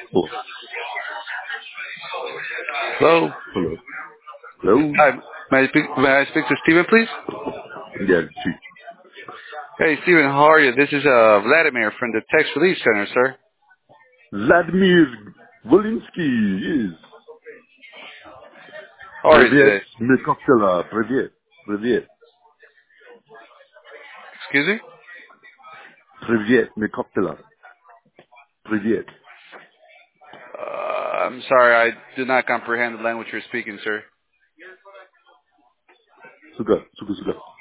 Oh, Hello. hello. Hello? Hi. May I speak to Steven, please? Yeah, see. Hey, Steven, how are you? This is Vladimir from the Text Relief Center, sir. Vladimir Volinsky is. How are you Привет, today? Микоптела. Привет. Привет. Excuse me? Привет, Микоптела. Привет. I'm sorry, I do not comprehend the language you're speaking, sir. Сука, сука, сука.